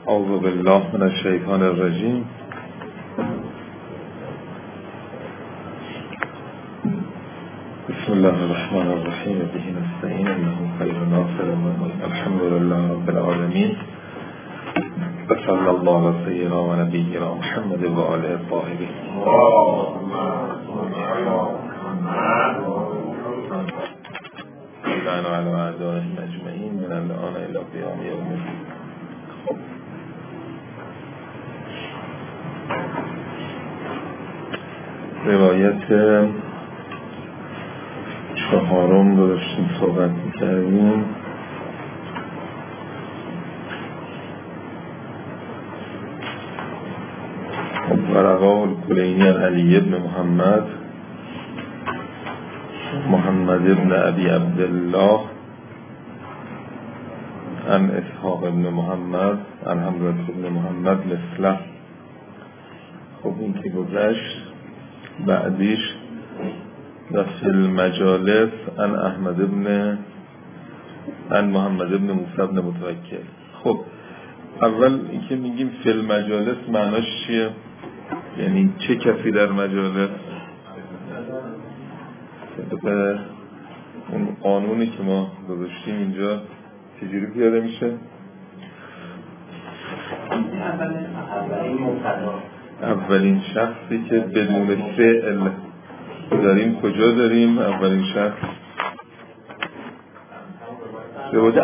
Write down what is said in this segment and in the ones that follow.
اعوذ بالله من الشیطان الرجیم. بسم الله الرحمن الرحیم. به نستعین انه خیر ناصر. الحمد لله رب العالمین. و صلی الله علی سیدنا و نبینا محمد و آله الطاهرین. و علی اعدائهم اجمعین من الان الی قیام یوم الدین. روایت چهارم رو داشتیم صحبت می‌کردیم. و رواه الکلینی عن علی بن محمد بن ابی عبدالله عن اسحاق بن محمد عن حمزة بن محمد مثله. خب این که گذشت. بعدیش و فی المجالس عن محمد بن موسی بن متوکل. خب اول اینکه میگیم فی المجالس معناش چیه؟ یعنی چه کسی در مجالس؟ به اون قانونی که ما گذاشتیم اینجا چجوری پیاده میشه؟ اولین شخصی که بدون فعل داریم کجا داریم؟ اولین شخص صفت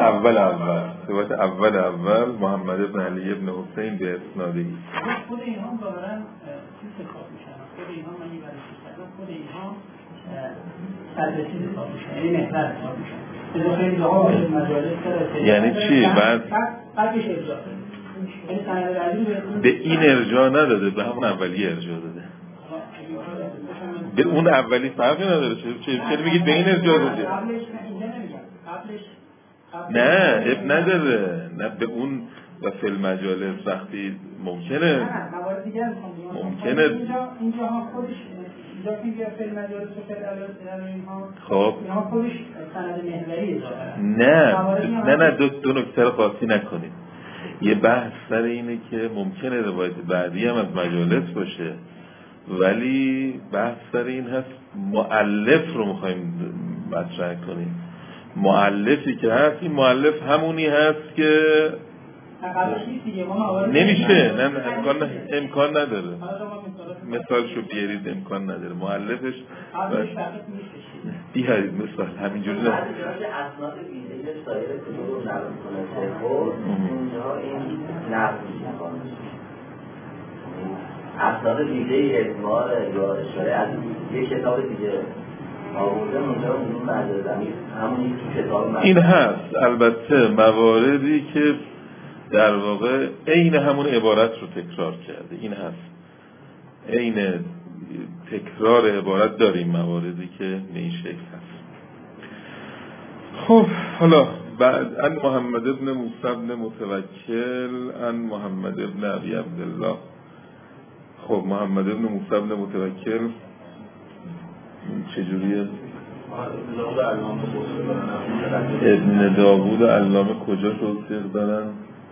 اول محمد بن علی بن حسین به اسنادی. خود اینها ظاهراً چیز حساب میشن. خود اینها من این برش کردم. خود اینها سررسی حساب میشن. یعنی محور حساب میشن. اذا خیلی جاها باشه مجالس داره. یعنی چی؟ بعدش ارجاع. یعنی سند علی به این ارجاع نداده، به همون اولیه ارجاع داده. به اون اولی فرقی نداره. چرا میگید به این ارجاع داده؟ قبلش اینجا نمیگم. قبلش نه اب نداره. نه به اون و فی المجالس وقتی ممکنه موارد دیگه ممکنه اینجا ها خودش اینجا که فی المجالس و فی اینها خب اینها خودش سند محوری داره. نه دو نکته رو قاطی نکنید. یه بحث سر اینه که ممکنه روایت بعدی هم از مجالس باشه، ولی بحث سر این هست مؤلف رو میخوایم مطرح کنیم. مؤلفی که هست، این مؤلف همونی هست که نمیشه. نه امکان نداره. مثالشو بیارید، امکان نداره. مؤلفش بیارید مثال همینجوری نه. اسناد ویژه سایر کتب رو نقل کنه اونجا این نقل میکنه. اسناد ویژه اعتبار یا اشاره از یک کتاب دیگه آورده اونجا اون نداره. همونی که کتاب این هست. البته مواردی که در واقع عین همون عبارت رو تکرار کرده، این هست. عین تکرار عبارت داریم مواردی که به این شکل هست. خب حالا بعد ان محمد بن موسی بن متوکل ان محمد بن ابی عبدالله. خب محمد بن موسی بن متوکل چجوریه؟ ابن داوود علامه کجا توصیق دارن؟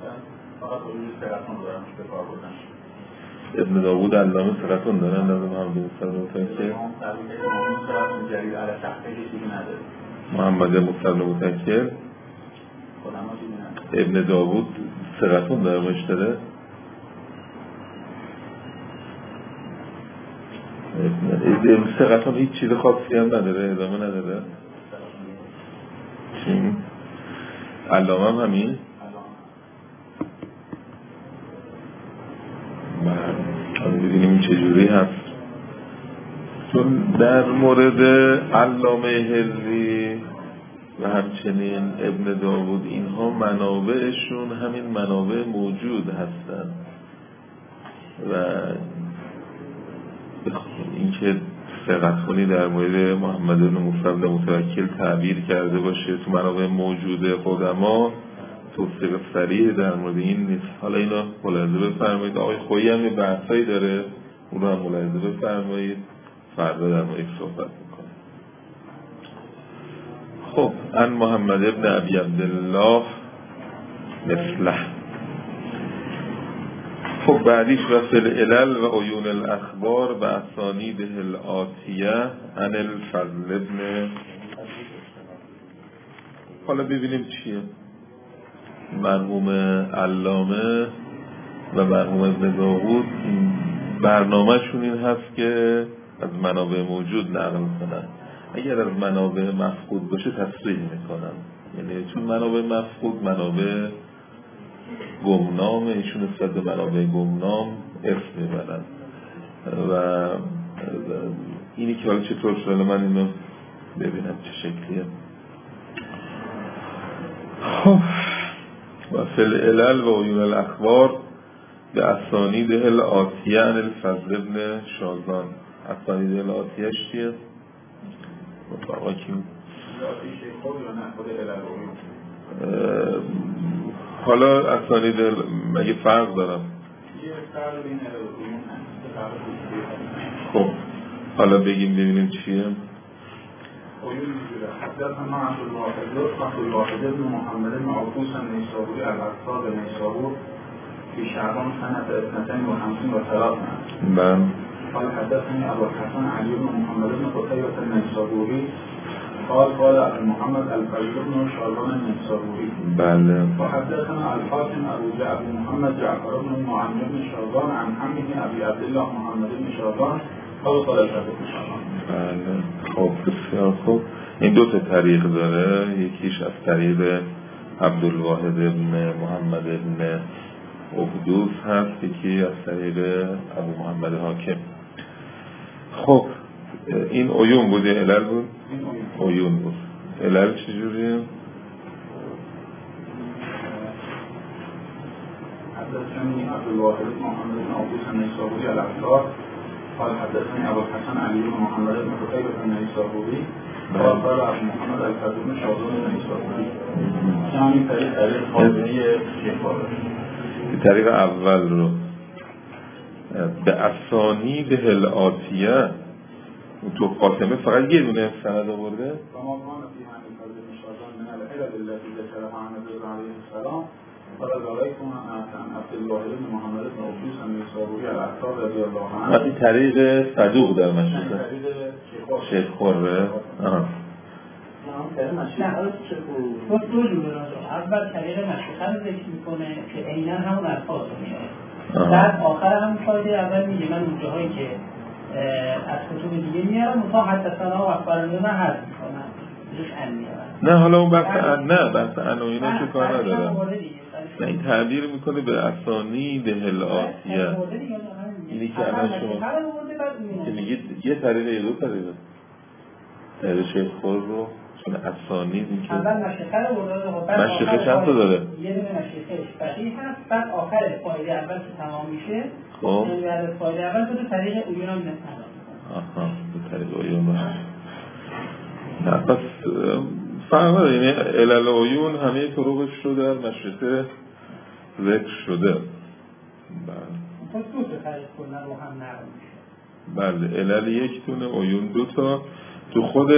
ابن داوود علامه ثقتون دارن لازم هم به مصطفی متوکل. محمد مصطفی متوکل ابن داوود ثقتون داره مشتره. ثقتون هیچ چیز خاصی هم نداره، ادامه نداره. چی؟ علامه هم همین؟ ببینیم چجوری هست. چون در مورد علامه حلی و همچنین ابن داوود اینها منابعشون همین منابع موجود هستن و اینکه ثقت کنی در مورد محمد بن موسی بن متوکل تعبیر کرده باشه تو منابع موجود قدما توصیق صریح در مورد این نیست. حالا اینا ملاحظه بفرمایید. آقای خویی هم یه بحثایی داره، اون رو هم ملاحظه بفرمایید. فردا در مورد صحبت میکنه. خب ان محمد بن ابی عبدالله مثله. خب بعدیش و فی العلل و عیون الاخبار به اسانیده الآتیه عن الفضل ابن. حالا ببینیم چیه. مرحوم علامه و مرحوم ابن داوود برنامه‌شون این هست که از منابع موجود نقل کنن. اگر از منابع مفقود باشه تصریح میکنن، یعنی چون منابع مفقود منابع گمنام، ایشون نسبت به منابع گمنام اسم میبرن و اینی که حالا چطور شده من اینو ببینم چه شکلیه. خب و فی العلل و عیون الاخبار به اسانیده الآتیه عن الفضل ابن شازان. اسانیده الآتیه چیه؟ مطلقا کیم؟ حالا اسانیده مگه فرق دارم؟ خب حالا بگیم ببینیم چیه. حدثنا عبدالواحد بن محمد بن عبوس النیسابوری العطار النیسابور في شعبان سنة 52 و 300. قال حدثني أبو الحسن علي بن محمد بن قتيبة النيسابوري قال أبو محمد الفضل بن شازان النيسابوري. وحدثنا الحاكم أبو محمد جعفر بن معمر بن شازان عن عمه أبي عبد الله محمد بن شازان قال الفضل بن شازان. خب بسیار خوب. این دو تا طریق داره، یکیش از طریق عبدالواحد بن محمد بن عبدوس هست، یکی از طریق ابو محمد حاکم. خب این عیون بود یا علل بود؟ عیون بود. علل چجوریه؟ حدثني عبدالواحد بن محمد بن عبدوس النيسابوري العطار قال حدثني أبو الحسن علي بن محمد بن قتيبة النيسابوري قال أبو محمد الفضل بن شازان النيسابوري. همین طریق خاطره طریق اول رو به اسانیده الآتیه تو خاتمه فقط یه دونه سند آورده. وقتی طریق صدوق در مشهوره شیخ خوره. دو جوره اول طریق مشهوره رو ذکر میکنه که عیناً همون الفاظ رو میاره، بعد آخر هم فایده اول میگه من اون جاهایی که از کتب دیگه میارم تا حدثنا و اخبرنا نه حذف میکنم روش ان میارم. نه حالا اون بحث عناوینا که کار نداره. نه این تعبیر میکنه به اسانیده الآتیه. اینی که الان شما که میگید یه طریقه یا دو طریقه طریق شیخ خور رو چون اسانید این که اول مشیخه رو برده، مشیخه چند تا داره؟ یه دونه مشیخه فقیه هست، بعد آخر فایده اول که تمام میشه خب بعد فایده اول به طریق عیون هم نسبت. آها به طریق عیون باشه. نه پس فهمه یعنی علل عیون همه طرقش رو در مشیخه ذکر شده. پس دو تا طریق کنن رو هم نقل میشه. بله علل یک تونه، عیون دو تا. تو خود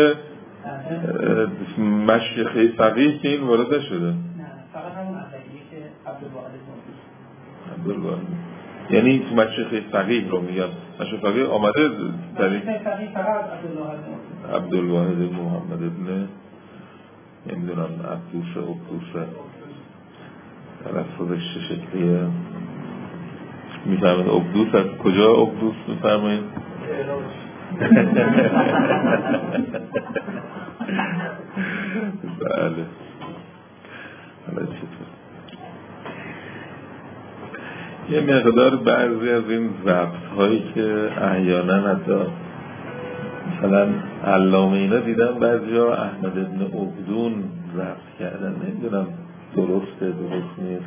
مشیخه فقیه که این وارد نشده. نه فقط همون اولیه که عبدالواحد یعنی تو مشیخه فقیه رو میگم. مشیخه فقیه آمده طریق عبدالواحد محمد ابن نمیدونم عبدوسه تلفظش چه شکلیه میفهمید؟ عبدوس از کجا عبدوس میفهمید؟ بله حالا چطور یه مقدار بعضی از این ضبط هایی که احیانا حتی مثلا علامه اینا دیدم بعضی ها احمد ابن عبدون ضبط کردن، نمیدونم درست نیست.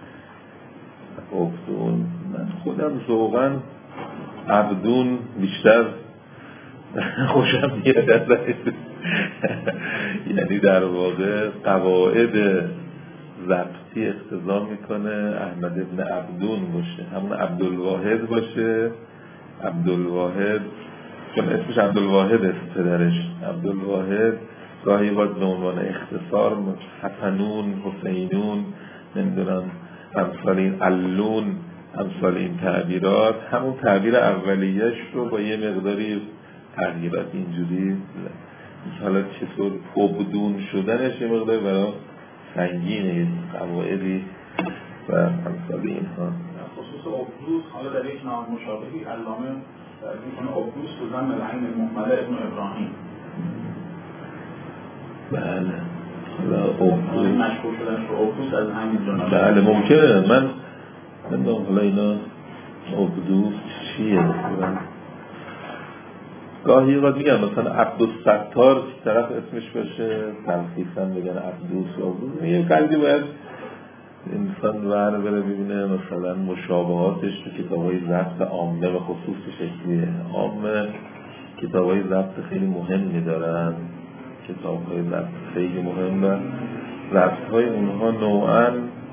عبدون من خودم ذوقاً عبدون بیشتر خوشم میاد ازش، یعنی در واقع قواعد ضبطی اقتضا میکنه احمد ابن عبدون باشه، همون عبدالواحد باشه. عبدالواحد چون اسمش عبدالواحد است پدرش عبدالواحد، گاهی باید به عنوان اختصار حسنون، حسینون، نمیدونم امثال این علون امثال این تعبیرات همون تعبیر اولیه‌اش رو با یه مقداری تغییرات اینجوری حالا چطور عبدون شدنش یه مقدار برای سنگینه قواعدی و امثال اینها. خصوص عبدوس حالا در یک نام مشابهی علامه میکنه عبدوس تو زن العین المهمله ابن ابراهیم. بله حالا عبدوس مشهور شدنش رو عبدوس از همین جناب. بله ممکنه من حالا اینا عبدوس چیه مثلا گاهی اوقات میگن مثلا عبدالستار طرف اسمش باشه تلخیصا بگن عبدوس و عبدوس. یه قلبی باید انسان ور بره ببینه مثلا مشابهاتش تو کتابای ضبط عامه و خصوص شکلیه. عامه کتابای ضبط خیلی مهمی دارن، کتابای ضبط خیلی مهم و ضبط‌های اونها نوعاً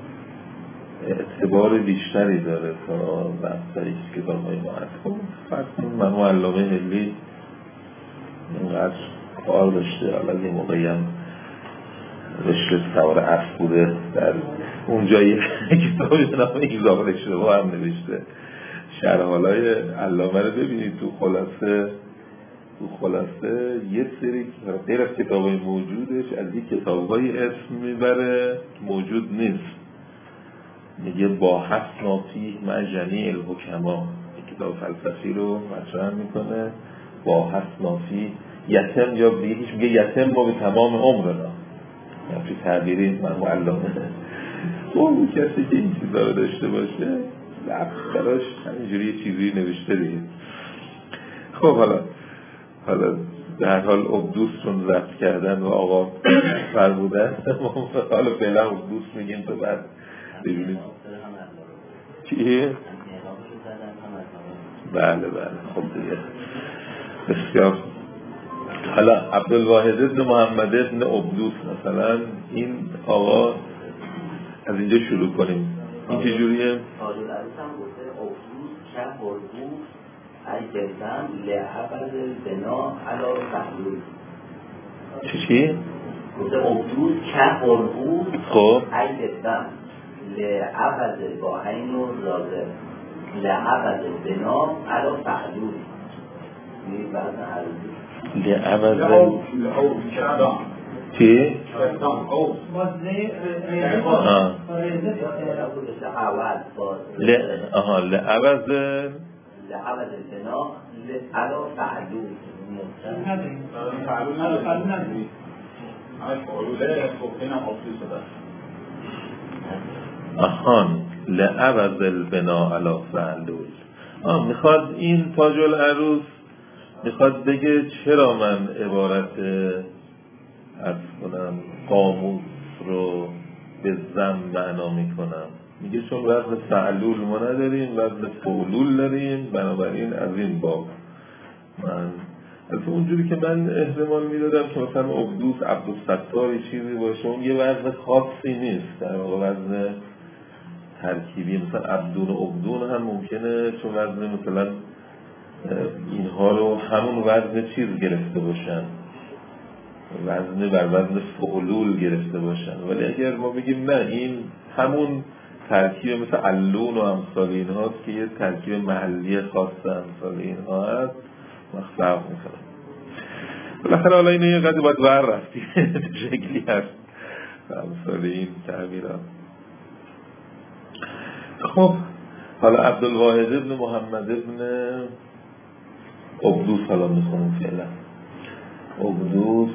اعتبار بیشتری داره تا ضبط‌های کتاب‌های معاصر. فرض من علامه حلی اینقدر کار داشته، حالا یه موقعی هم رشته سوار اسب بوده در اونجا یک کتاب جناب ایزاق اشتباه هم نوشته. شرحالای علامه رو ببینید تو خلاصه یه سری غیر از کتابای موجودش از یک کتابای اسم میبره موجود نیست. میگه با حسنا فیه مع جمیع الحکما، یک کتاب فلسفی رو مطرح میکنه با حسنا فیه یتم یا بیهیش میگه یتم با به تمام عمرنا. یعنی تعبیری من علامه اون کسی که این چیزا رو داشته باشه لفظ براش همینجوری یه چیزی نوشته دیگه. خب حالا در حال عبدوس رو ضبط کردن و آقا فرمودن حالا فعلا عبدوس میگیم تو بعد ببینید چیه؟ بله خب دیگه بسیار. حالا عبدالواحد ابن محمد ابن عبدوس مثلا این آقا از اینجا شروع کنیم. این چه جوریه؟ لعبد البنا علی فحلول. چی؟ گفته عبدوس که قربوس خب ایدم لعبد با عین و رازه لعبد البنا علی فحلول. این بعد عرضی لعبد چی؟ لعبد لعبد البنا علی فحلول. فعلول نداری فعلوله گفتین هم افسوس دست آهان لعبد البنا علی فحلول. میخواد این تاج العروس میخواد بگه چرا من عبارت از کنم قاموس رو به زم معنا میکنم. میگه چون وزن فعلول ما نداریم وزن فعلول داریم، بنابراین از این باب من از اونجوری که من احتمال میدادم که مثلا عبدوس عبدالستار چیزی باشه اون یه وزن خاصی نیست، در واقع وزن ترکیبی مثلا عبدون و عبدون هم ممکنه چون وزن مثلا اینها رو همون وزن چیز گرفته باشن، وزن بر وزن فعلول گرفته باشن. ولی اگر ما بگیم نه این همون ترکیب مثل علون و امثال اینها هست که یه ترکیب محلی خاص امثال اینها هست مخفرق میکنم. بالاخره حالا اینه یه قدر باید ور رفتی شکلی هست امثال این تعبیرات. خب حالا عبدالواحد ابن محمد ابن عبدوس حالا میخونیم فعلا. عبدوس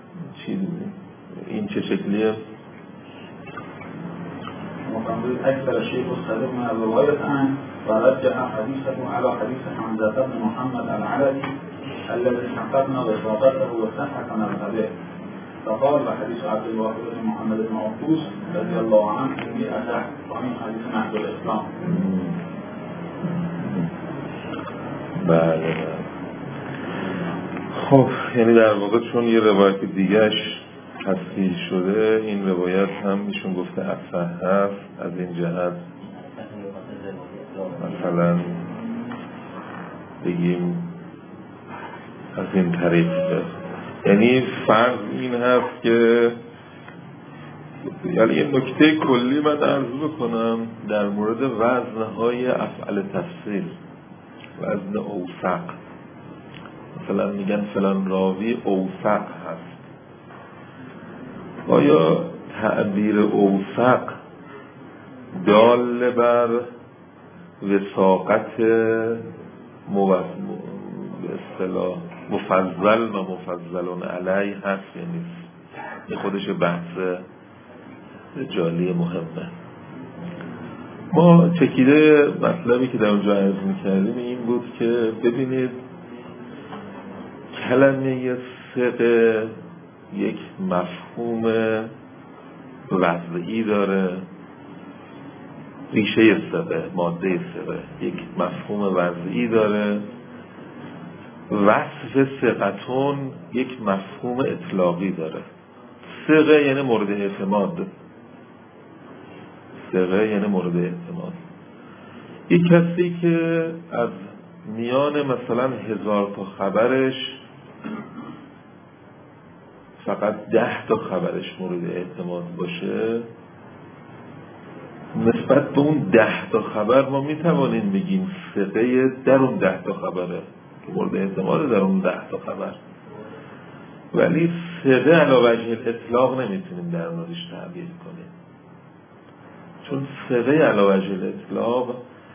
این چه شکلیه؟ مقامل اکثر شیخ الصدق من الرواية عن ورجح حديثه على حديث حمزة بن محمد العلوي الذي حققنا وثاقته وصحة مذهبه. فقال حديث عبد الواحد بن محمد بن عبدوس رضي الله عنه في أصح ومن حديث نهج الإسلام. بله. خب یعنی در واقع چون یه روایت دیگهش تصحیح شده این روایت هم میشون گفته اصح هست از این جهت مثلا بگیم از این طریق. یعنی فرض این هست که یعنی یه نکته کلی من عرض بکنم در مورد وزنهای افعال تفصیل، وزن اوثق. مثلا میگن فلان راوی اوثق هست. آیا تعبیر اوثق دال بر وثاقت به اصطلاح مفضل و مفضلون علیه هست یا نیست؟ این خودش بحث جالی مهمه. ما چکیده مطلبی که در اونجا عرض میکردیم این بود که ببینید کلمه ثقه یک مفهوم وضعی داره، ریشه ثقه، ماده ثقه یک مفهوم وضعی داره، وصف ثقتون یک مفهوم اطلاقی داره. ثقه یعنی مورد اعتماد، ثقه یعنی مورد اعتماد. یک کسی که از میان مثلا 1000 تا خبرش فقط 10 تا خبرش مورد اعتماد باشه، نسبت به اون 10 تا خبر ما میتوانیم بگیم ثقه در اون 10 تا خبره که مورد اعتماد در اون 10 تا خبر. ولی ثقه علی وجه الاطلاق نمیتونیم در موردش تعبیر کنیم، چون ثقه علی وجه الاطلاق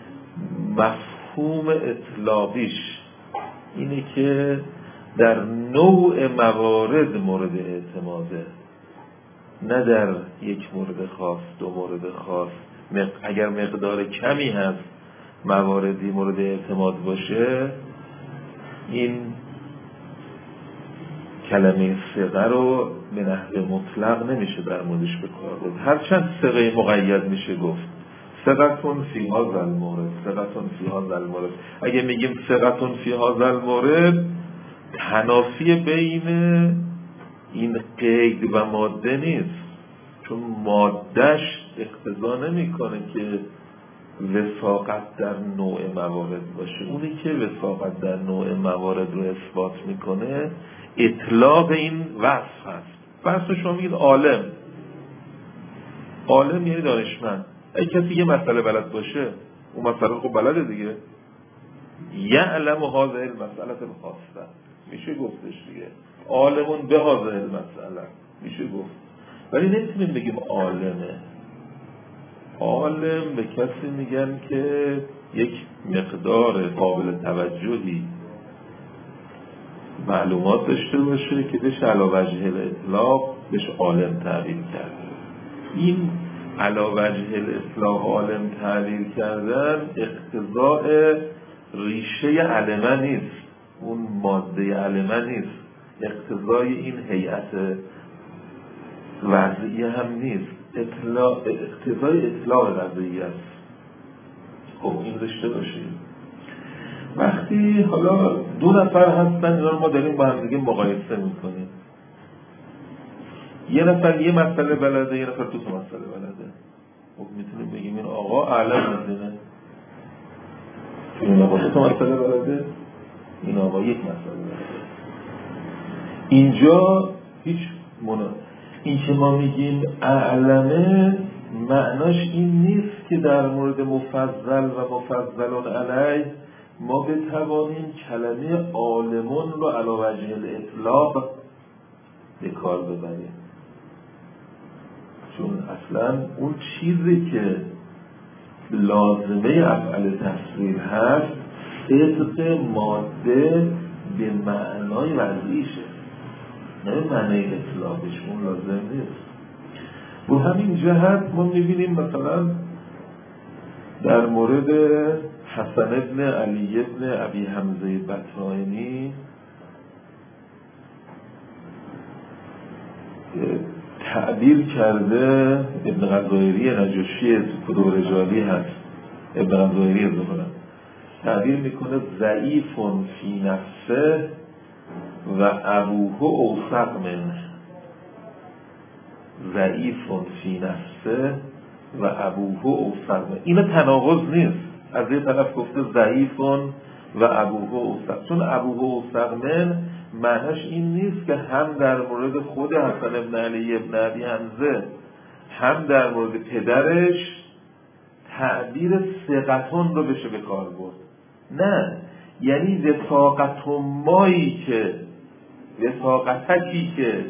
مفهوم اطلاقیش اینه که در نوع موارد مورد اعتماده، نه در یک مورد خاص، دو مورد خاص. اگر مقدار کمی هست مواردی مورد اعتماد باشه، این کلمه ثقه رو به نحو مطلق نمیشه در موردش به کار برد. هرچند ثقه مقید میشه گفت ثقتون فی هذا المورد، ثقتون فی هذا المورد. اگه میگیم ثقتون فی هذا المورد، تنافی بین این قید و ماده نیست، چون مادهش اقتضا نمیکنه که وثاقت در نوع موارد باشه. اونی که وثاقت در نوع موارد رو اثبات میکنه اطلاق این وصف هست. فرض شما میگید عالم، عالم یعنی دانشمند. اگه کسی یه مسئله بلد باشه، اون مسئله خب بلده دیگه، یعلم هذه المسئله الخاصه، میشه گفتش دیگه عالمون به هذه المسئله، میشه گفت. ولی نمیتونیم بگیم عالمه. عالم به کسی میگن که یک مقدار قابل توجهی معلومات داشته باشه که بشه علی وجه الاطلاق بشه عالم تعبیر کرد. این علی وجه الاطلاق عالم تعبیر کردن اقتضاء ریشه علمه نیست، اون ماده علمه نیست، اقتضای این هیئت وضعی هم نیست، اقتضای اطلاق وضعی است. خب این داشته باشید. وقتی حالا دو نفر هستن، اینا رو ما داریم با هم دیگه مقایسه میکنیم، یه نفر یه مسئله بلده، یه نفر دو تا مسئله بلده، خب میتونیم بگیم این آقا اعلم میدونه، این آقا دو تا مسئله بلده، این آقا یک مسئله بلده. اینجا هیچ این که ما میگیم اعلمه معناش این نیست که در مورد مفضل و مفضلون علیه ما بتوانیم کلمه عالمون رو علی وجه الاطلاق به کار ببریم، چون اصلا اون چیزی که لازمه افعال تفصیل هست صدق ماده به معنای وضعیشه، نه معنی اطلاقش، اون لازم نیست. و همین جهت ما میبینیم مثلا در مورد حسن ابن علی ابن ابی حمزه بطائنی تعبیر کرده، ابن غزایری نجاشی تو کتب رجالی هست، ابن غزایری ظاهرا تعبیر میکنه ضعیفون فی نفسه و ابوه اوثق منه، ضعیفون فی نفسه و ابوه اوثق منه. این تناقض نیست، از یه طرف گفته ضعیفون و ابوه اوثق، چون ابوه اوثق من معناش این نیست که هم در مورد خود حسن ابن علی ابن ابی حمزه هم در مورد پدرش تعبیر ثقتون رو بشه به کار برد. نه، یعنی وثاقتکی که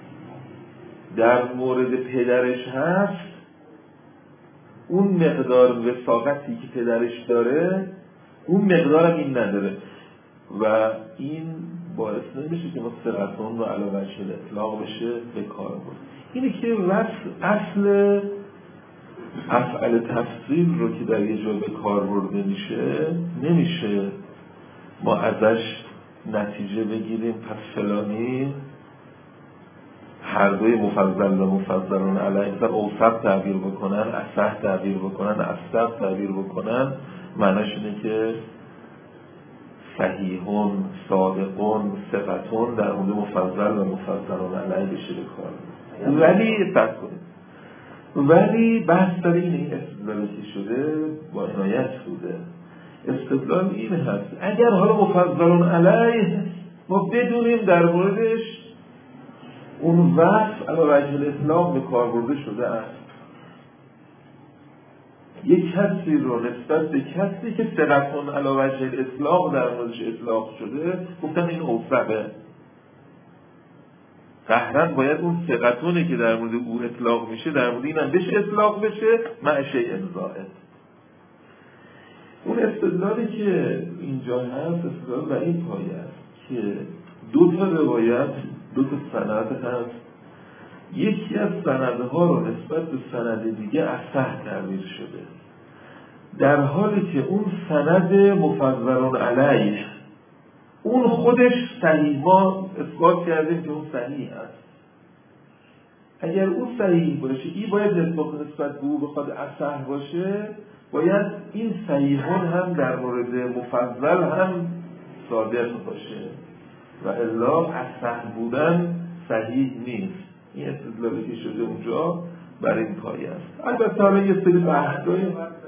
در مورد پدرش هست، اون مقدار وثاقتی که پدرش داره اون مقدار هم این نداره و این باعث نمیشه که ما ثقتون رو علی وجه الاطلاق بشه به کار برد. اینه که اصل افعال تفصیل رو که در یه جا به کار برده نمیشه ما ازش نتیجه بگیریم پس فلانی هر دوی مفضل و مفضلون علیه مثلا اوصف تعبیر بکنن، اصح تعبیر بکنن، اصدق تعبیر بکنن، معناش اینه که صحیحون، صادقون، صفتون در مورد مفضل و مفضلون علیه بشه به کار. ولی بحث داره این استدلالی که شده با عنایت بوده. استدلال این هست اگر حالا مفضلون علیه ما بدونیم در موردش اون وصف علی وجه الاطلاق به کار برده شده است، یک کسی رو نسبت به کسی که ثقتون علی وجه الاطلاق در موردش اطلاق شده گفتن این اوصفه، قهرن باید اون ثقتونی که در مورد او اطلاق میشه در مورد اینم بشه اطلاق بشه مع شیء زائد. اون استدلالی که اینجا هست استدلال بر این پایه است که دو تا روایت، دو تا سند هست، یکی از سندها رو نسبت به سند دیگه اصح تعبیر شده، در حالی که اون سند مفضلون علیه اون خودش صحیح، ما اثبات کردیم که اون صحیح است. اگر اون صحیح باشه این باید نسبت به او بخواد اصح باشه، باید این صحیحون هم در مورد مفضل هم صادق باشه و الا اصح بودن صحیح نیست. این استدلالی که شده اونجا بر این پایه است. البته حالا یه سری بحث‌های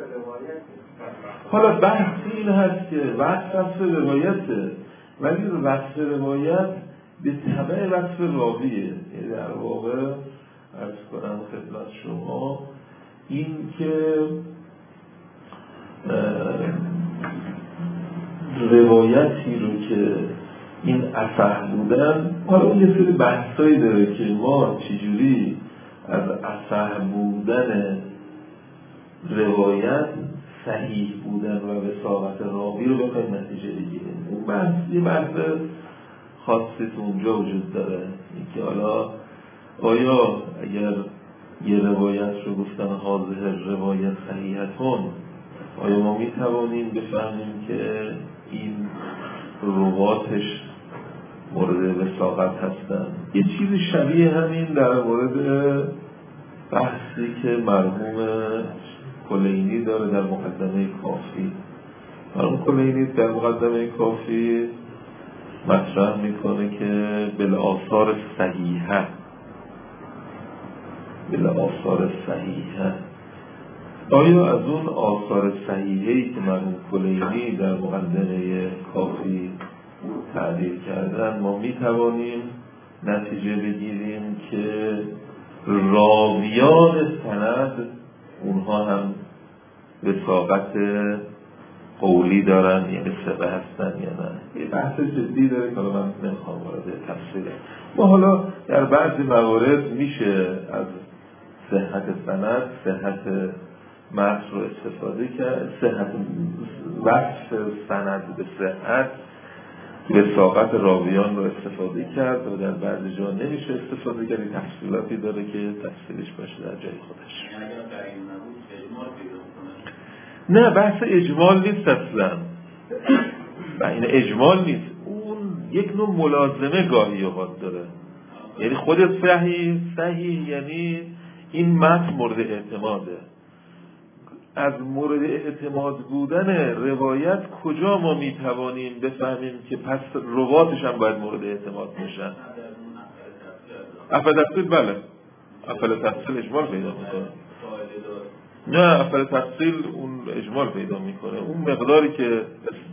حالا بحث این هست که وصف روایته، ولی وصف روایت به تبع وصف راویه. یعنی در واقع عرض کنم خدمت شما این که روایتی رو که این اصح بودن، حالا یه سری بحثایی داره که ما چجوری از اصح بودن روایت صحیح بودن و وثاقت راوی رو بخوایم نتیجه بگیریم. اون بحث یه بحث خاصی تو اونجا وجود داره، اینکه حالا آیا اگر یه روایت رو گفتن حاضر روایت صحیحتون، آیا ما میتوانیم بفهمیم که این رواتش مورد وثاقت هستن؟ یه چیزی شبیه همین در مورد بحثی که مرحوم کلینی داره در مقدمه کافی. مرحوم کلینی در مقدمه کافی مطرح میکنه که بالآثار صحیحه آیا از اون آثار صحیحه‌ای که مرحوم کلینی در مقدمه کافی تعبیر کردن ما میتوانیم نتیجه بگیریم که راویان سند اونها هم وثاقت قولی دارن، یعنی ثقه هستن یا نه؟ یه بحث جدی داره که من نمیخوام وارد تفصیله. ما حالا در بعضی موارد میشه از صحت سند، صحت متن رو استفاده کرد، صحت وصف سند به صحت وثاقت راویان رو استفاده کرد و در بعضی جا نمیشه استفاده کرد. این تفصیلاتی داره که تفصیلش باشه در جای خودش. نه بحث اجمال نیست اصلا، این اجمال نیست، اون یک نوع ملازمه گاهی اوقات داره. یعنی خود صحیح یعنی این متن مورد اعتماده. از مورد اعتماد بودن روایت کجا ما میتوانیم بفهمیم که پس رواتش هم باید مورد اعتماد بشن؟ افعال تفصیل بله، افعال تفصیل اجمال پیدا میکنه. نه افعال تفصیل اون اجمال پیدا میکنه، اون مقداری که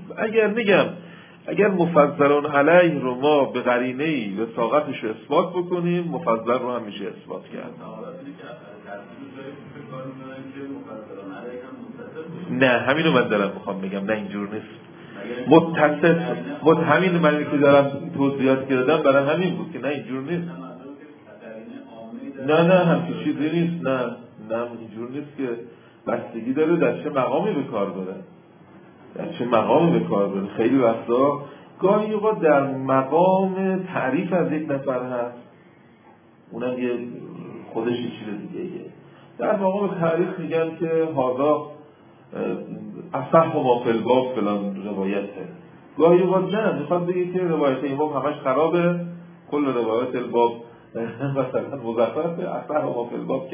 اگر مفضلون علیه رو ما به قرینه‌ای وثاقتش رو اثبات بکنیم، مفضل رو هم میشه اثبات کرد. نه همینو من دارم میخوام بگم، نه اینجور نیست. متصل همین من که دارم توضیحات دادم برای همین بود که نه اینجور نیست. نه همچین چیزی نیست. نه اینجور نیست که بستگی داره در چه مقامی به کار بره. خیلی وقتا گاهی اوقات در مقام تعریف از یک نفر هست، اونم یه خودش یه چیز دیگه. در مقام تعریف میگن که هذا اصح ما فی الباب فلان روایته. گاهی اوقات نه، میخواد بگه که روایت امام همش خرابه، کل روایت الباب مثلا مضافه اصح ما فی الباب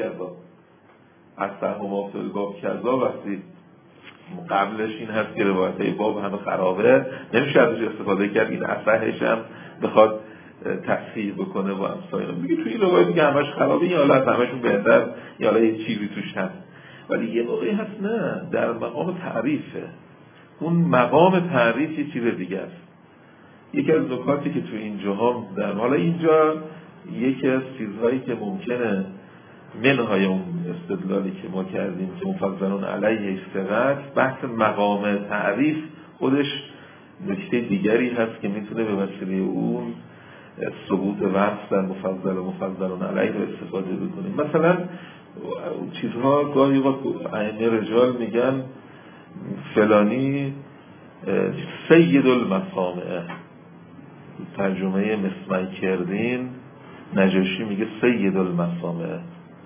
کذا وقتی قبلش این هست که روایت باب همه خرابه، نمیشه ازش استفاده کرد این اصحش هم بخواد تصحیح بکنه و امثال میگه توی این روایتی که همش خرابه یا حالت همشون بهتر یا حالا یه چیزی توش هست. ولی یه موقعی هست نه، در مقام تعریفه. اون مقام تعریف یه چیز دیگه است. یکی از نکاتی که توی اینجاها در حالا اینجا یکی از چیزهایی که ممکنه منهای اون استدلالی که ما کردیم که مفضلون علیه ثقت، بحث مقام تعریف خودش نکته دیگری هست که میتونه به وسیله اون ثبوت وصف در مفضل و مفضلون علیه رو استفاده بکنیم. مثلا چیزها گاهی وقت ائمه رجال میگن فلانی سید المسامع، ترجمه مسمع کردین نجاشی میگه سید المسامع.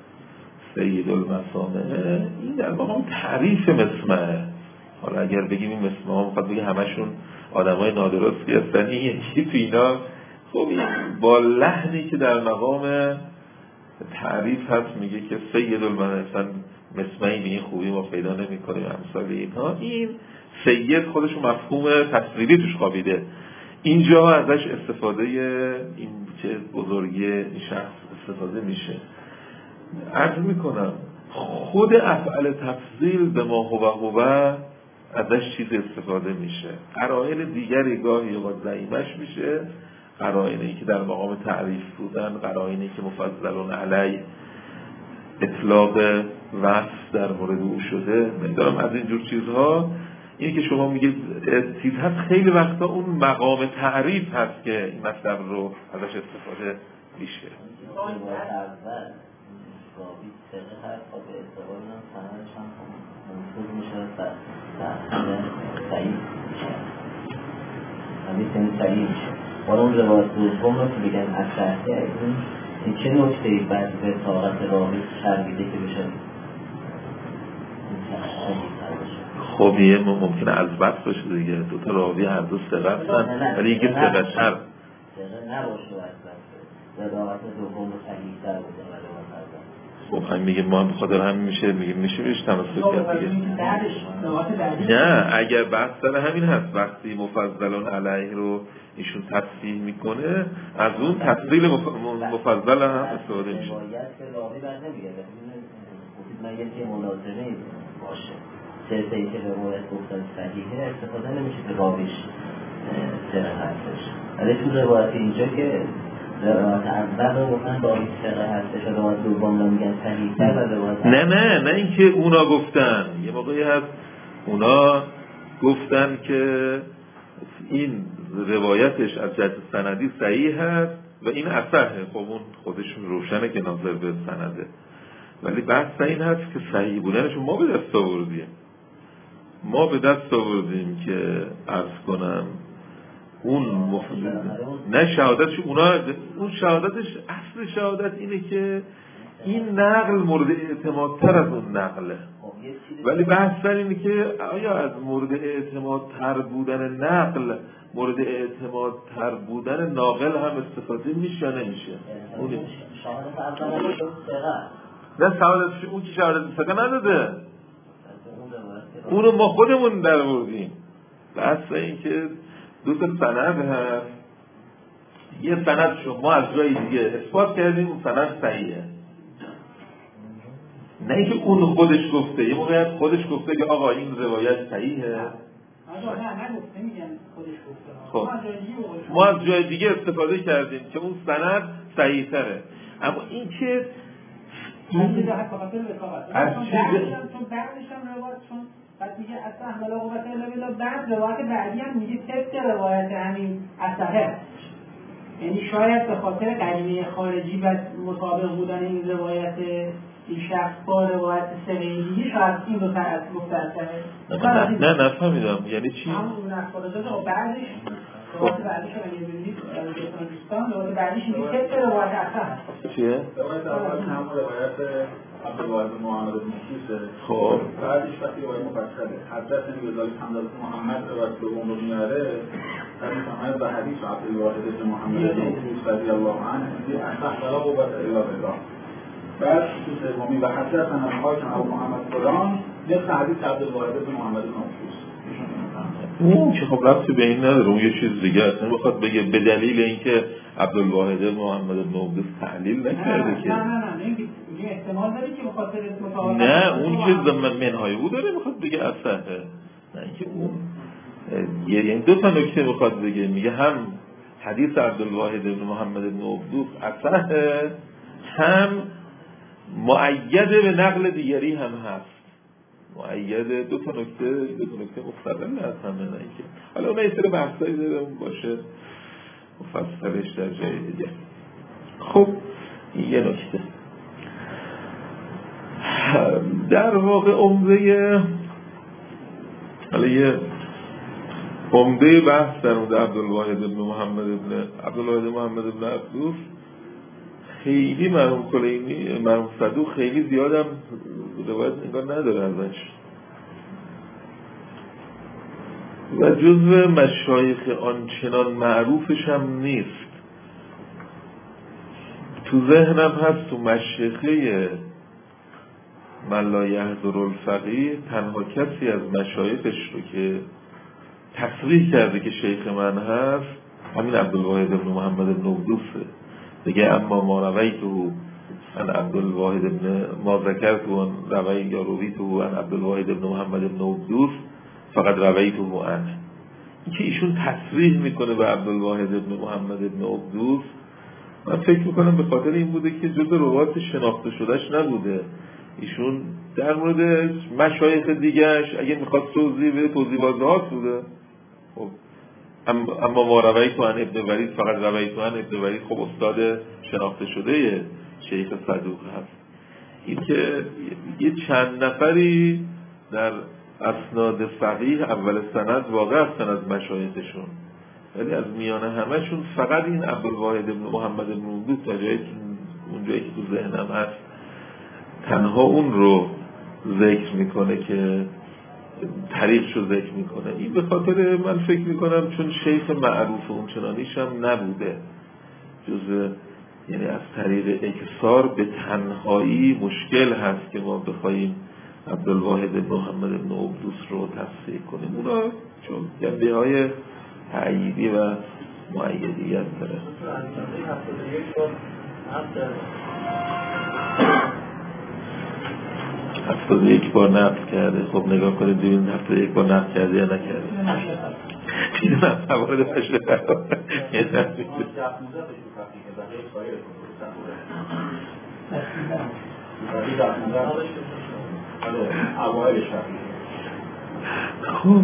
این در مقام تعریف مسمعه. حالا اگر بگیم این مسمع ها میخواد بگه همشون آدمای نادرستی هستن، یکی تو اینا خب این با لحنی که در مقام تعریف هست میگه که سید المسامع، مسمعی به این خوبی ما پیدا نمی کنیم امثال اینها. این سید خودش مفهوم تصریفی توش خوابیده. اینجا ازش استفاده این چه بزرگی این شخص استفاده میشه. عرض میکنم خود افعال تفضیل به ما هو ازش چیز استفاده میشه. قرائن دیگری گاهی اوقات ضعیفش میشه، قرائنی که در مقام تعریف بودن، قرائنی که مفضلون علی اطلاق وصف در مورد او شده. نمیدارم از اینجور چیزها. اینی که شما میگید چیز هست، خیلی وقتا اون مقام تعریف هست که این مطلب رو ازش استفاده میشه. راوی ثقه هست و به اعتبار اون سندش هم منصوب میشه صحیح میشه، حدیث صحیح میشه. حالا اون روایت دوم رو که بگن اصحه، این چه نکته‌ای بعد به طاقت راوی شرمیده که بشه خب یه ممکنه از بس باشه دیگه، دوتا راوی هر دو ثقه هستن ولی یکی ثقه تر نباشه روایت دوم رو صحیح تر بوده. خب هم میگه ما بخاطر هم میگه میشه بهش تمسک کرد دیگه. نه اگر بحث سر همین هست، وقتی مفضلون علیه رو ایشون تصحیح میکنه از اون تفضیل مفضل هم استفاده میشه. روایت که راوی بر نمیگه مگه که ملازمه باشه، سرسهی که به روایت گفتن صحیحه استفاده نمیشه که راویش سره هستش. ولی تو روایت اینجا که روایت اول رو گفتن راوی سره هستش و روایت دوم رو میگن صحیح‌تر و روایت نه اینکه اونا گفتن، یه موقعی هست اونا گفتن که این روایتش از جهت سندی صحیح هست و این اصحه. خب اون خودش روشنه که ناظر به سنده، ولی بحث این هست که صحیح بودنش ما به دست آوردیم که عرض کنم اون نه شهادتش اون شهادتش اصل شهادت اینه که این نقل مورد اعتماد تر از اون نقله، ولی بحث اینه که آیا از مورد اعتماد تر بودن نقل مورد اعتماد تر بودن ناقل هم استفاده میشه یا نمیشه؟ شهادت اول نه شهادتش اون که شهادت ثقه نداده، اونو ما خودمون در آوردیم. بحث این که دو تا سند هست، یه سند ما از جای دیگه اثبات کردیم اون سند صحیحه، نه اینکه اون خودش گفته. یه موقع خودش گفته که آقا این روایت صحیحه، خب ما از جای دیگه استفاده کردیم که اون سند صحیح تره. اما این که این جهت فقط رفاقت از چون بعدش هم روایت چون بعد میگه اصلا ولا قوت الا بالله بعد روایت بعدی هم میگه طبق روایت همین اصحه یعنی شاید به خاطر قرینه خارجی و مطابق بودن این روایت این شخص با روایت سویدی شاید این دو تا از گفته نه نفهمیدم یعنی چی؟ همون نفرازات و بعدش روایت بعدش رو اگه ببینید دوستان روایت بعدش میگه طبق روایت اصحه چیه؟ روایت اول همون روایت عبدالواحد محمد بن موسیسه خب بعدش وقتی روایت مفصله حدثنی به ذات حمزه محمد روایت دوم رو میاره در میفهمد به حدیث عبدالواحد بن محمد بن موسیس رضی الله عنه میگه اصح ولا قوت الا بالله بعد تو سومی و حدثنا الحاکم ابو محمد فلان مثل حدیث عبدالواحد بن محمد بن موسیس اون که خب ربطی به این نداره اون یه چیز دیگه است نمیخواد بگه به دلیل اینکه عبدالواحد محمد بن موسیس تحلیل نکرده که نه احتمال داره که بخاطر متعارف نه اون که منهای او داره میخواد بگه اصحه نه اینکه اون یعنی دو تا نکته میخواد بگه میگه هم حدیث عبدالواحد بن محمد بن موسیس اصحه هم مؤیده به نقل دیگری هم هست مؤیده دو تا نکته مستقل هست همه نه اینکه حالا اون یه سری بحثایی داره اون باشه مفصلش در جای دیگه خب این یه نکته در واقع عمده بحث در مورد عبدالواحد بن محمد بن عبدوس خیلی مرحوم کلینی مرحوم صدوق خیلی زیادم روایت انگار نداره ازش و جزو مشایخ آنچنان معروفش هم نیست تو ذهنم هست تو مشیخه من لا یحضر الفقیه تنها کسی از مشایخش رو که تصریح کرده که شیخ من هست همین عبدالواحد بن محمد بن عبدوسه دیگه اما ما رویته عن عبدالواحد بن ما ذکرته یا رویته عن عبدالواحد بن محمد بن عبدوس فقط رویته عنه این که ایشون تصریح میکنه به عبدالواحد بن محمد بن عبدوس من فکر میکنم به خاطر این بوده که جزء روایت شناخته شدهش نبوده ایشون در مورد مشایخ دیگهش اگه میخواد توضیح واضحات بوده خب اما ما رویت عن ابن ولید فقط رویت عن ابن ولید خب استاد شناخته شده شیخ صدوق هست این که یه چند نفری در اسناد فقیه اول سند واقع هستن از مشایخشون ولی از میان همشون فقط این عبدالواحد بن محمد بن عبدوس تا اونجایی که تو ذهنم هست تنها اون رو ذکر میکنه که تاریخشو ذکر میکنه این به خاطر من فکر میکنم چون شیخ معروف اون چنانیش هم نبوده یعنی از طریق اکثار به تنهایی مشکل هست که ما بخوایم عبدالواحد بن محمد بن عبدوس رو تصحیح کنیم اونا چون جنبه های تأییدی و مؤیدیت داره 71 بار نقل کرده خب نگاه کنید ببینید 71 بار نقل کرده یا نکرده میدونم موارد پشت قرار خب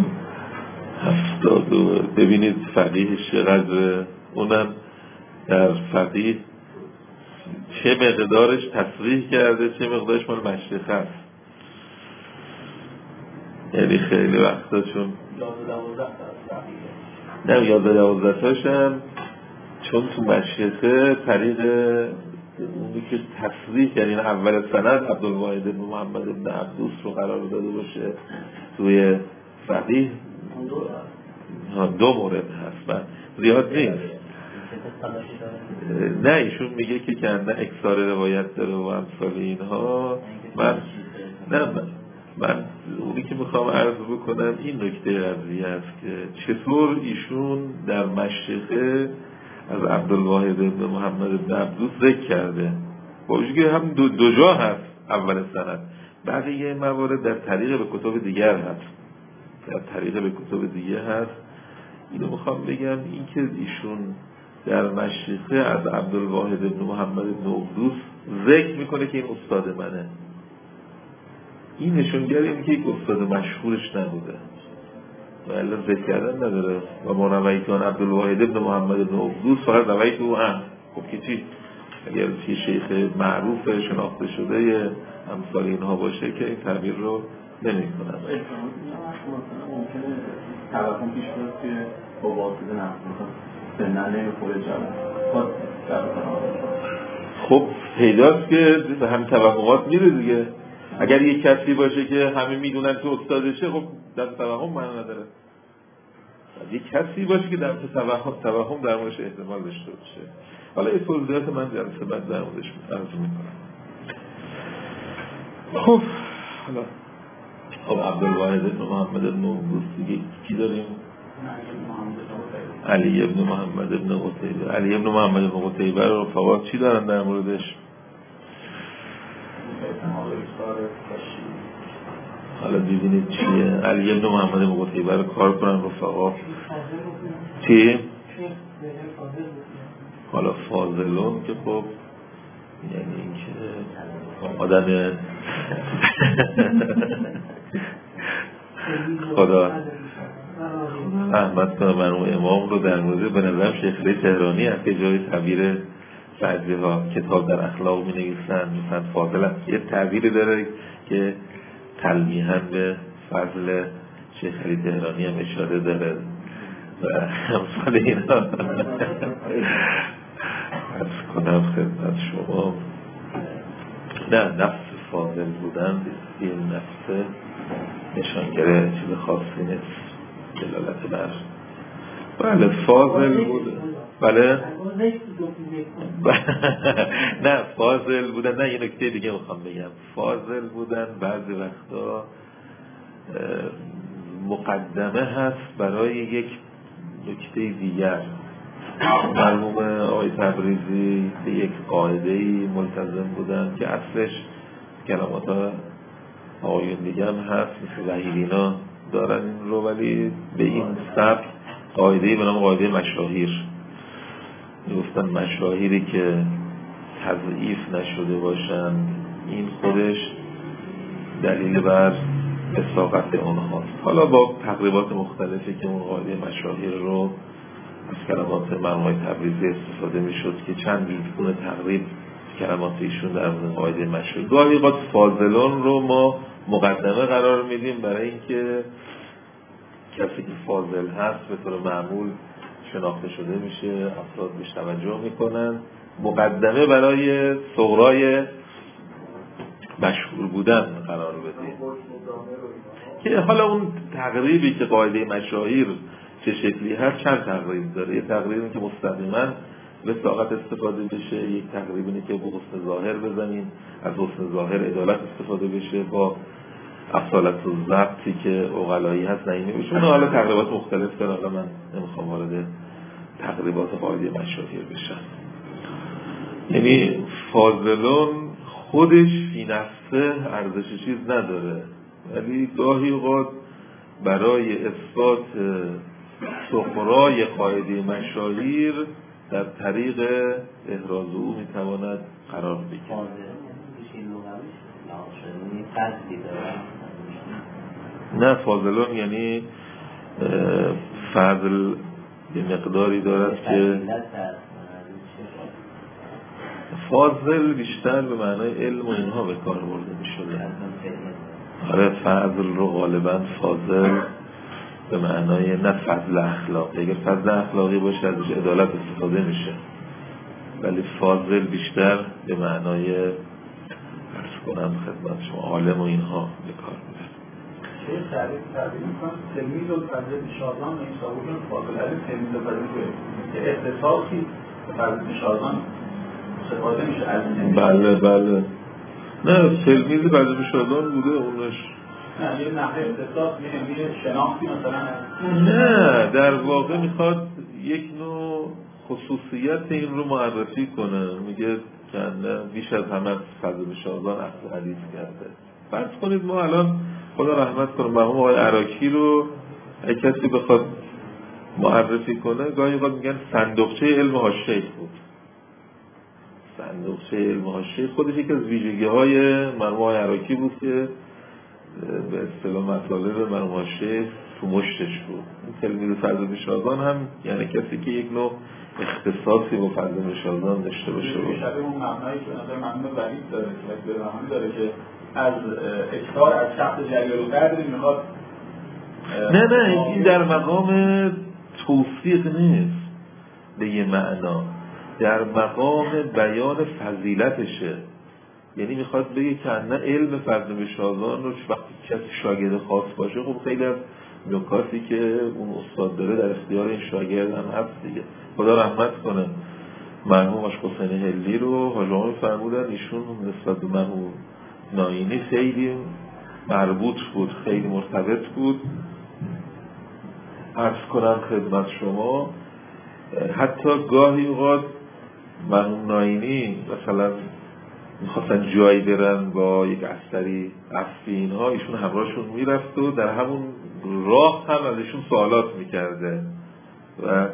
70 ببینید فقیهش چقدر اونم در فقیه چه مقدارش تصریح کرده چه مقدارش مال مشیخه است یعنی خیلی وقتا چون 11-12 تاشم چون تو مشیخه طریق اونی که تصریح یعنی اول سند عبدالواحد بن محمد بن عبدوس رو قرار داده باشه توی فقیه 2 مورد هست و زیاد نیست نه ایشون میگه که کنده اکثار روایت داره و امثال اینها من اونی که میخوام عرض بکنم این نکته قضیه است که چطور ایشون در مشیخه از عبدالواحد بن محمد بن عبدوس ذکر کرده با وجودی هم دو جا هست اول سند بقیه موارد در طریق به کتب دیگر هست اینو میخوام بگم این که ایشون در مشیخه از عبدالواحد بن محمد بن عبدوس ذکر میکنه که این استاد منه. این نشونگر اینه که یک استاد مشهورش نبوده ولی ذکر کردن نداره. و ما رویتان عبدالواحد ابن محمد ابن عبدوس فقط رویت او هم. خب که چی؟ اگر یه شیخ معروف شناخته شده یه امثال اینها باشه که این تعبیر رو نمی کنن. ممکنه توقع پیش کنید که با واسطه نفسه سنن نمیخوره جواب خب پیداست که به هم توقعات میره دیگه. اگر یک کسی باشه که همه میدونن که استادشه خب در توهم معنی نداره. یک کسی باشه که در توهم در موردش احتمال داشته باشه. حالا این توضیحات من جلسه بعد در موردش عرض میکنم. خب حالا عبدالواحد ابن محمد ابن عبدوس دیگه کی داریم؟ علی ابن محمد ابن قتیبه. علی ابن محمد ابن قتیبه رو رفقات چی دارن در موردش؟ حالا ببینید چیه. علی ابن محمد ابن قتیبه رو کار کنن رفقا. چی؟ حالا فاضلون که خب یعنی این که آدم خدا رحمت کنه مرحوم امام رو در مورد به نظرم شیخ علی تهرانی از جای تعبیر بعضی ها کتاب در اخلاق می نویسن مثلا فاضل است یه تعبیری داره که تلمیحاً به فضل شیخ علی تهرانی هم اشاره داره و همسال اینا از کنم خدمت شما. نه نفس فاضل بودن این نفس نشانگره چیز خاصی نیست دلالت بر بله فاضل بوده بله نه فاضل بودن نه یه نکته دیگه میخوام بگم فاضل بودن بعضی وقتا مقدمه هست برای یک نکته دیگر. مرحوم آقای تبریزی به یک قاعده‌ای ملتزم بودن که اصلش کلمات آقایون دیگه هم هست مثل وحیدینا دارن این رو ولی به این سبک قاعده‌ای به نام قاعده مشاهیر میگفتن مشاهیری که تضعیف نشده باشن این خودش دلیل بر وثاقت اونهاست. حالا با تقریبات مختلفی که اون قاعده مشاهیر رو از کلمات مرحوم تبریزی استفاده میشد که چند گونه تقریب کلمات ایشون در مورد قاعده مشاهیر. گاهی اوقات فاضلون رو ما مقدمه قرار میدیم برای اینکه کسی که فاضل هست به طور معمول شناخته شده میشه افراد بهش توجه میکنن مقدمه برای صغرای مشهور بودن قرار بدیم که حالا اون تقریبی که قاعده مشاهیر چه شکلی هست چند تقریب داره. یه تقریبی که مستقیما وثاقت استفاده بشه یک تقریبی که با حسن ظاهر بزنیم از حسن ظاهر عدالت استفاده بشه با اصالت و ضبطی که عقلایی هست نهی نمیشه. حالا تقریبات مختلف داره. حالا من نمیخوام وارد تقریبات قاعده مشاهیر بشم. یعنی فاضلون خودش فی نفسه ارزش چیز نداره ولی گاهی اوقات برای اثبات سخرای قاعده مشاهیر در طریق احراز او میتواند قرار بگیرد. نه فاضلون یعنی فضل به مقداری دارد که فاضل بیشتر به معنای علم و اینها به کار برده می شده. آره فضل رو غالبا فاضل به معنای نه فضل اخلاقی. اگر فضل اخلاقی باشه ازش عدالت استفاده میشه ولی فاضل بیشتر به معنای عرض کنم خدمت شما عالم و اینها به کار میبره. چه تعبیر میکنم تلمیذ و فضل شازان نیسابون فاضل علی تلمیذ و فضل که اختصاصی فضل شازان استفاده میشه از بله نه تلمیذ فضل شازان بوده اونش نه یه نحوه اختصاص یه شناختی مثلا نه در واقع میخواد یک نوع خصوصیت این رو معرفی کنه. میگه که بیش از همه فضل شازان اصل حدیث کرده. فرض کنید ما الان خدا رحمت کنه مرحوم آقای عراقی رو اگه کسی بخواد معرفی کنه گاهی اوقات میگن صندوقچه علم حاشیه بود. نقطه علم حاشیه خودش یکی از ویژگی‌های مرحوم آقای عراقی بود که به اصطلاح مطالب مرحوم حاشیه تو مشتش بود. این تلمیذ فضل شازان هم یعنی کسی که یک نوع اختصاصی با فضل شازان داشته باشه بود. شبیه اون معنایی که نظر معنی ولید داره که برهانی داره که از اکثار از شخص جلیل القدر میخواد نه این در مقام توصیق نیست به یه معنا، در مقام بیان فضیلتشه. یعنی میخواد بگه که نه علم فضل شازان رو وقتی کسی شاگرد خاص باشه خب خیلی از نکاتی که اون استاد داره در اختیار این شاگرد هم هست دیگه. خدا رحمت کنه مرحوم آقای حسین هلی رو حاج آقا فرمودن ایشون نسبت به مرحوم ناینی خیلی مربوط بود، خیلی مرتبط بود. عرض کنم خدمت شما حتی گاهی اوقات مرحوم ناینی مثلا میخواستن جایی برن با یک اثری عفی اینها، ایشون همراهشون میرفت و در همون راه هم ازشون سوالات میکرده و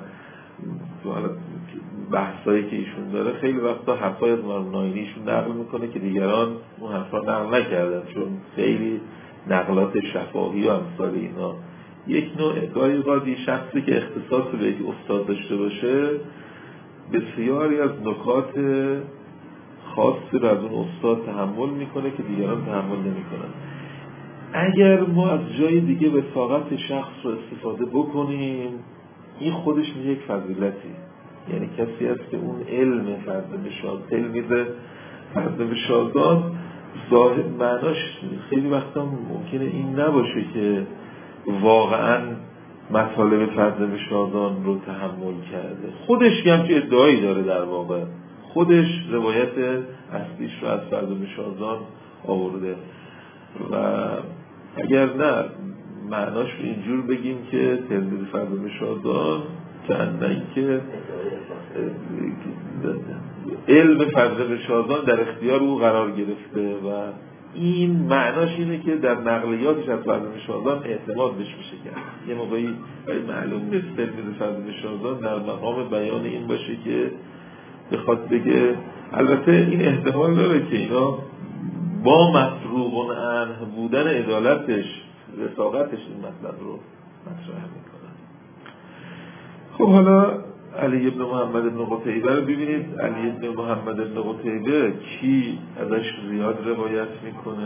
بحثایی که ایشون داره خیلی وقتا حرفای از مرحوم ناینی ایشون نقل میکنه که دیگران اون حرفا نقل نکردن چون خیلی نقلات شفاهی و امثال اینا. یک نوع گاهی اوقات شخصی که اختصاص به یک استاد داشته باشه بسیاری از نکات خاصی رو از اون استاد تحمل میکنه که دیگران تحمل نمیکنن. اگر ما از جای دیگه وثاقت شخص رو استفاده بکنیم این خودش یک فضیلتی، یعنی کسی است که اون علم فضل شازان تلمیذ فضل شازان ظاهر معناش خیلی وقتا ممکنه این نباشه که واقعا مطالب فضل شازان رو تحمل کرده. خودش هم که ادعایی داره، در واقع خودش روایت اصلیش رو از فضل شازان آورده و اگر نه معناش رو اینجور بگیم که تلمیذ فضل شازان چندن که علم فضل شازان در اختیار او قرار گرفته و این معناش اینه که در نقلیاتش از فضل شازان اعتماد بهش میشه کرد. یه موقعی معلوم نیست تلمیذ فضل شازان در مقام بیان این باشه که بخواد بگه، البته این احتمال داره که اینا با مفروغ عنه بودن عدالتش رساقتش این مطلب رو مطرح میکنن. خب حالا علی ابن محمد ابن قتیبه رو ببینید. علی ابن محمد ابن قتیبه کی ازش زیاد روایت میکنه؟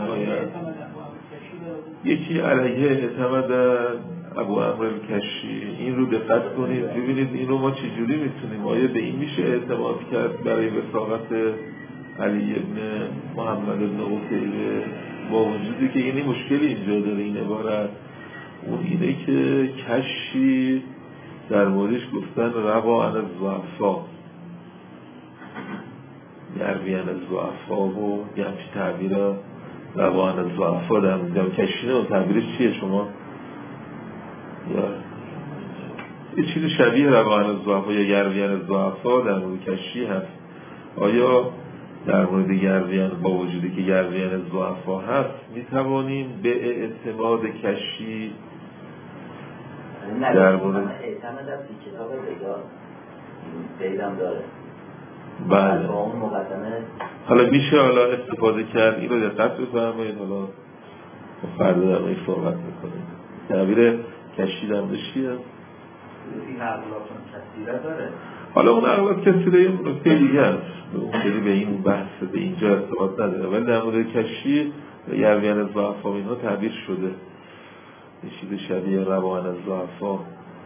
یکی علیه اعتمد ابو عمرو الکشی. این رو دقت کنید ببینید این رو ما چجوری میتونیم، آیا به این میشه اعتماد کرد برای وثاقت علی ابن محمد ابن قتیبه؟ با وجودی که اینی مشکلی اینجا داره این عبارت، اون اینه که کشی در موردش گفتن روا عن الضعفا، یروی عن الضعفا و یه همچی تعبیر روا عن الضعفا در مورد کشی نه. تعبیرش چیه شما؟ یا یه چیز شبیه روا عن الضعفا یا یروی عن الضعفا در مورد کشی هست. آیا در مورد یروی با وجودی که یروی عن الضعفا هست میتوانیم به اعتماد کشی در مورد اعتماد از کتاب بیدم داره؟ بله. با اون مقدمه حالا میشه حالا استفاده کرد. این رو دقت بفرمایید. حالا فردا در موردش صحبت میکنیم. تعبیر کشی در موردش چیه؟ این نقلاتون کثیره داره. حالا اون نقلات کثیره یه نکته دیگه است، اون به این بحث به اینجا ارتباط نداره، ولی در مورد کشی یروی عن الضعفا اینها تعبیر شده یه چیز شبیه روا عن الضعفا.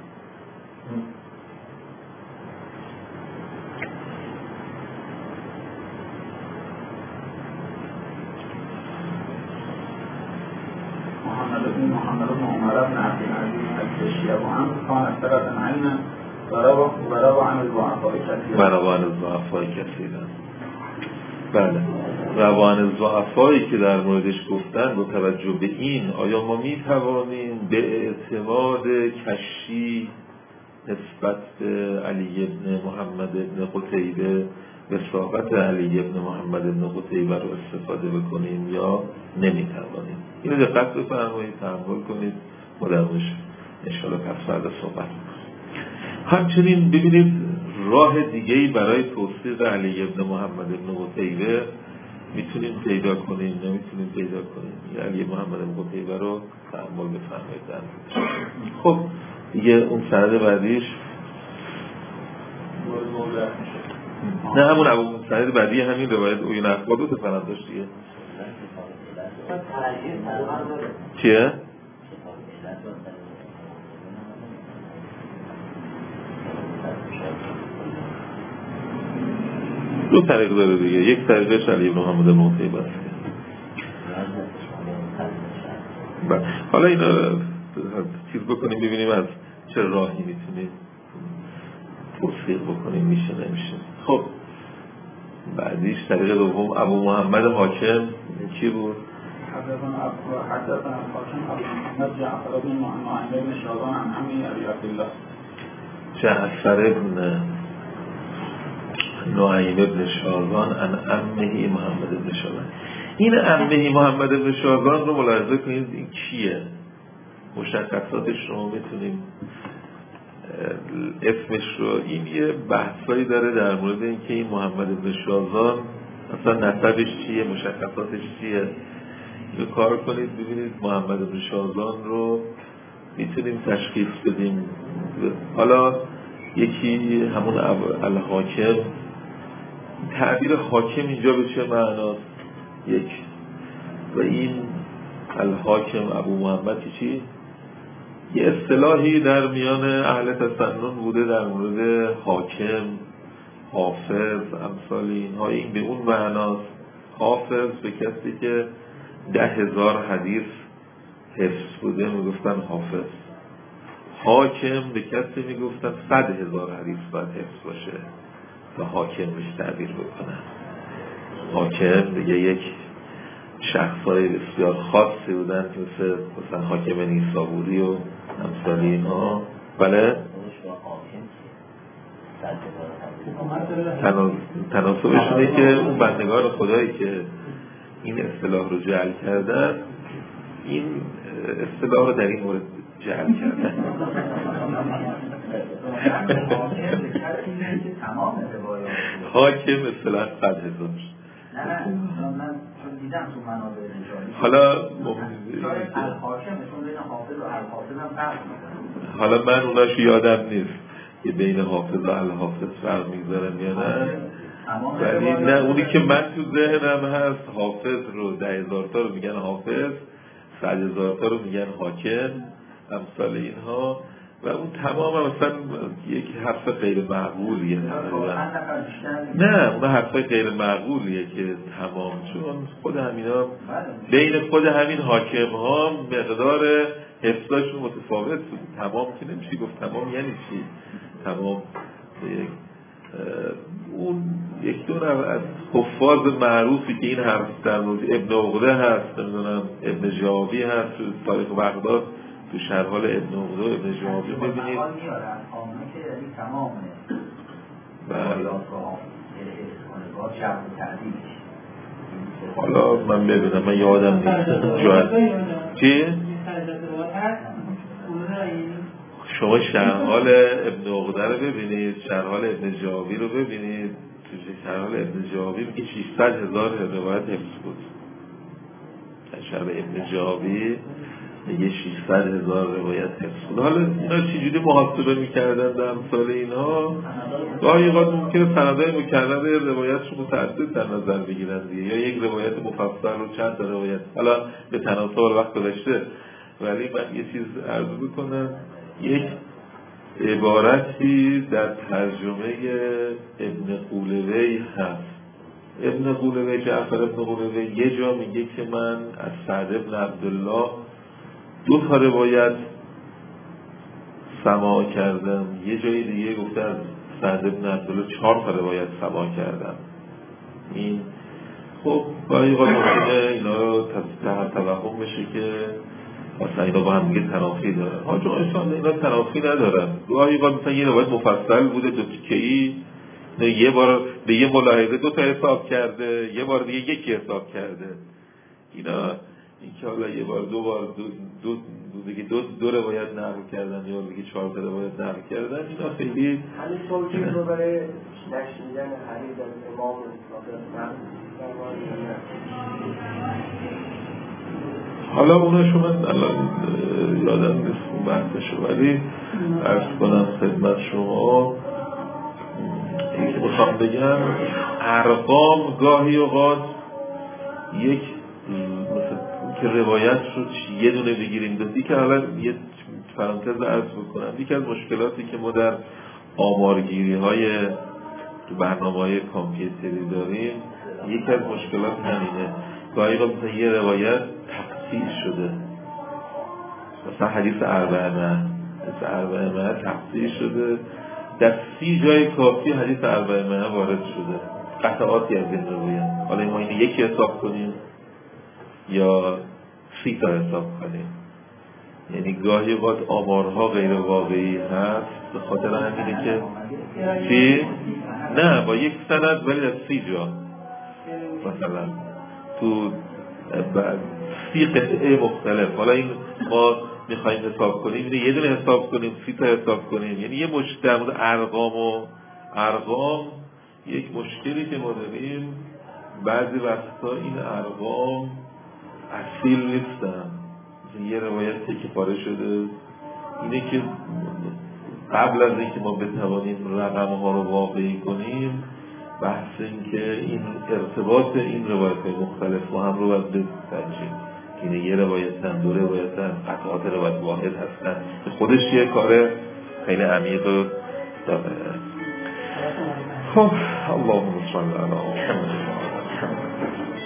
محمد بن عمر بن عبد العزيز الكشي ابو عمرو كان ثلاثا عينا وروى عن الضعفاء كثيرا. روى عن الضعفاء كثيرا. بله، روى عن الضعفایی که در موردش گفتن با توجه به این آیا ما می توانیم به اعتماد کشی نسبت به علی ابن محمد ابن قتیبه وثاقت علی ابن محمد ابن قتیبه رو استفاده بکنیم یا نمی توانیم؟ اینو دقت بفرمایید، تأمل کنید، ما در موردش ان شاءالله پس فردا صحبت می‌کنیم. همچنین ببینید راه دیگه‌ای برای توثیق علی ابن محمد ابن قتیبه میتونیم پیدا کنیم، نمیتونیم پیدا کنیم. علی محمد ابن قتیبه رو تأمل بفرمایید. خب دیگه اون سند بعدیش نه همون ابو سعید بعدی همین روایت اوین اخبار دو تا سند داشت دیگه. چیه؟ دو طریق داره دیگه. یک طریقش علی ابن محمد ابن قتیبه است. حالا اینا چیز بکنیم ببینیم از چه راهی میتونیم توثیق بکنیم، میشه نمیشه. خب بعدیش طریق دوم ابو محمد حاکم کی بود؟ حدثنا الحاكم ابو محمد جعفر بن نعیم بن شاذان عن عمه ابي عبد الله. جعفر بن نعیم بن شاذان عن عمه محمد بن شاذان. این عمه محمد بن شاذان رو ملاحظه کنید این کیه؟ مشخصاتش رو میتونیم اسمش رو، این یه بحثایی داره در مورد اینکه این محمد بن شاذان اصلا نسبش چیه، مشخصاتش چیه. اینو کار کنید ببینید محمد بن شاذان رو میتونیم تشخیص بدیم. حالا یکی همون الحاکم، تعبیر حاکم اینجا به چه معناست؟ یک و این الحاکم ابو محمد چی؟ یه اصطلاحی در میان اهل تسنن بوده در مورد حاکم، حافظ، امثال اینها. این به اون معناست. حافظ به کسی که 10,000 حدیث حفظ بوده میگفتن حافظ. حاکم به کسی میگفتن 100,000 حدیث باید حفظ باشه و حاکم بهش تعبیر بکنن. حاکم دیگه یک شخصای بسیار خاصی بودن که مثلا حاکم نیسابوری و امثال اینها. بله تناسبش اینه که اون بندگان خدایی که این اصطلاح رو جعل کردن این اصطلاح رو در این مورد جعل کردن. حاکم اصطلاح 100,000. من دیدم تو منابع رجالی. حالا حالا من اوناش یادم نیست که بین حافظ و الحافظ فرق میذارن یا نه، ولی نه اونی که من تو ذهنم هست حافظ رو 10,000 تا رو میگن حافظ، 100,000 تا رو میگن حاکم، امثال اینها. و اون تمام مثلا یک حرف غیر معقولیه. نه اون حرفای غیر معقولیه که تمام، چون خود همینا بین خود همین حاکم ها مقدار حفظاشون متفاوت بود. تمام که نمیشه گفت تمام یعنی چی؟ تمام اون یک دو از حفاظ معروفی که این حرف در مورد ابن عقده هست، نمیدونم ابن جوابی هست تو تاریخ بغداد، تو شرح حال ابن عقده و ابن جوابی ببینید. حالا من ببینم، من یادم نیست چی؟ شما شرح حال ابن عقده رو ببینید، شرح حال ابن جوابی رو ببینید. تو شرح حال ابن جوابی میگه 600,000 روایت حفظ بود. شرح ابن جوابی میگه 600,000 روایت حفظ بود. حالا اینا چجوری محاسبه میکردن در امثال اینها؟ گاهی اوقات ممکنه سندهای مکرر روایتش متعدد در نظر بگیرن دیگه، یا یک روایت مفصل رو چند تا روایت. حالا به تناسب وقت گذشته، ولی من یه چیز عرض بکنم. یک عبارتی در ترجمه ابن قولوی هست. ابن قولوی، جعفر ابن قولوی یه جا میگه که من از سعد ابن عبدالله 2 تا روایت سماع کردم. یه جای دیگه گفته از سعد ابن عبدالله 4 تا روایت سماع کردم. این خب گاهی اوقات ممکنه اینا رو توهم بشه که مثلا اینا با هم دیگه تنافی دارن. حاج آقایان اینا تنافی ندارن. گاهی اوقات مثلا یه روایت مفصل بوده 2 تیکه‌ای، یه بار به یه ملاحظه 2 تا حساب کرده، یه بار دیگه 1 حساب کرده. اینا این که حالا یه بار 2 بار بگی دو روایت نقل کردن یا بگی 4 روایت نقل کردن، اینا خیلی همین توجیه رو برای نشنیدن حدیث از امام حالا اوناشو من الان یادم نیست بحثشو، ولی عرض کنم خدمت شما این که بخوام بگم ارقام گاهی اوقات یک مثل که روایت رو یه دونه بگیریم دوستی که حالا یه فرانتز عرض بکنم، یکی از مشکلاتی که ما در آمارگیری های برنامه‌های کامپیوتری داریم، یکی از مشکلات همینه. گاهی اوقات مثلا یه روایت تفسیر شده، مثلا حدیث اربعه تفسیر شده، در 30 جای کافی حدیث اربعه وارد شده، قطعاتی از این روایت. حالا ما اینو یکی حساب کنیم یا 30 تا حساب کنیم، یعنی گاهی اوقات آمارها غیر واقعی هست به خاطر همینه که نه با یک سند ولی در 30 جا مثلا تو 30 قطعه مختلف. حالا این ما میخواییم حساب کنیم، اینه یه دونه حساب کنیم 30 تا حساب کنیم، یعنی یه در مورد ارقام یک مشکلی که ما داریم، بعضی وقتا این ارقام اصیل نیستن. یه روایتی که پاره شده اینه که قبل از اینکه ما بتوانیم رقم‌ها رو واقعی کنیم، بحث این که این ارتباط این روایت‌های مختلف با هم رو باید بسنجیم. اینه یه روایتن، 2 روایتن، قطعات روایت واحد هستن، خودش یه کار خیلی عمیق داره. خب اللهم صل علی محمد.